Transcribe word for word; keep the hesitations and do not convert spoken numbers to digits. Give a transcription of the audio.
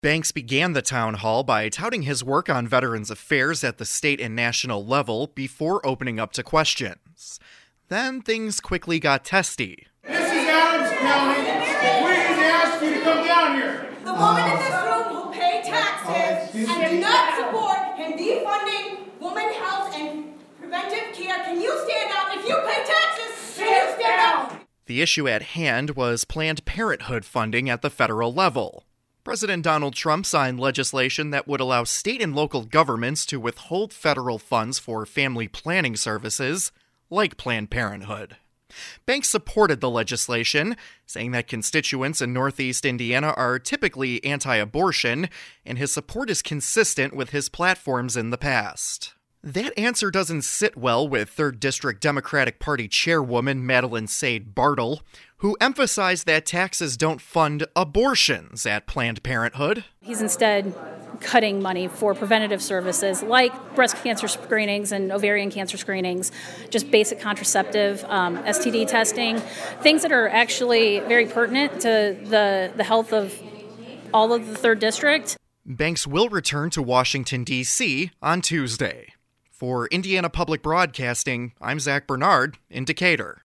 Banks began the town hall by touting his work on Veterans Affairs at the state and national level before opening up to questions. Then things quickly got testy. This is Adams County. Please ask you to come down here. The woman in this room who pay taxes and do not support him defunding women's health and preventive care. Can you stand up? If you pay taxes, can you stand up? The issue at hand was Planned Parenthood funding at the federal level. President Donald Trump signed legislation that would allow state and local governments to withhold federal funds for family planning services, like Planned Parenthood. Banks supported the legislation, saying that constituents in Northeast Indiana are typically anti-abortion, and his support is consistent with his platforms in the past. That answer doesn't sit well with third District Democratic Party Chairwoman Madeline Sade Bartle, who emphasized that taxes don't fund abortions at Planned Parenthood. He's instead cutting money for preventative services like breast cancer screenings and ovarian cancer screenings, just basic contraceptive, um, S T D testing, things that are actually very pertinent to the, the health of all of the third District. Banks will return to Washington, D C on Tuesday. For Indiana Public Broadcasting, I'm Zach Bernard in Decatur.